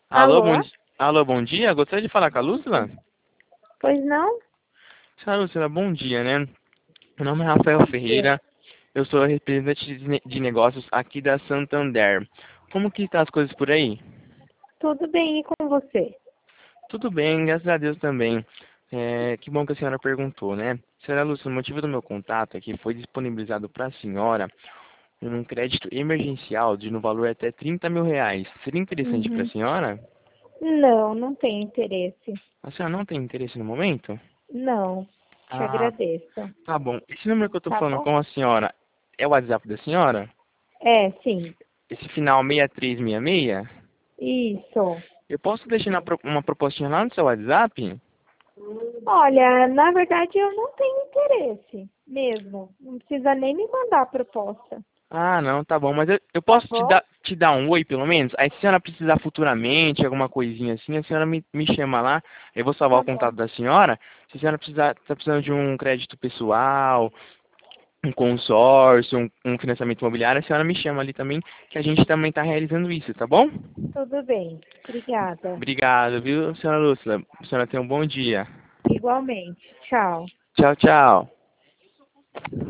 Alô, Alô? Alô, bom dia. Gostaria de falar com a Lúcila? Pois não? Senhora Lúcila, bom dia, né? Meu nome é Rafael Dia. Ferreira. Eu sou representante de negócios aqui da Santander. Como que tá as coisas por aí? Tudo bem, e com você? Tudo bem, graças a Deus também. Que bom que a senhora perguntou, né? Senhora Lúcila, o motivo do meu contato é que foi disponibilizado para a senhora um crédito emergencial de no valor até R$ 30.000. Seria interessante para a Uhum. senhora? Não, não tenho interesse. A senhora não tem interesse no momento? Não, te Ah, agradeço. tá bom. Esse número que eu tô Tá falando bom? com a senhora é o WhatsApp da senhora? É, sim. Esse final 6366? Isso. Eu posso deixar uma propostinha lá no seu WhatsApp? Olha, na verdade eu não tenho interesse mesmo. Não precisa nem me mandar a proposta. Ah, não, tá bom. Mas eu Tá posso bom? te dar um oi, pelo menos? Aí se a senhora precisar futuramente, alguma coisinha assim, a senhora me chama lá. Eu vou salvar Tá o bom. contato da senhora. Se a senhora tá precisando de um crédito pessoal, um consórcio, um financiamento imobiliário, a senhora me chama ali também, que a gente também está realizando isso, tá bom? Tudo bem. Obrigada. Obrigado, viu, senhora Lúcila? A senhora tenha um bom dia. Igualmente. Tchau. Tchau, tchau.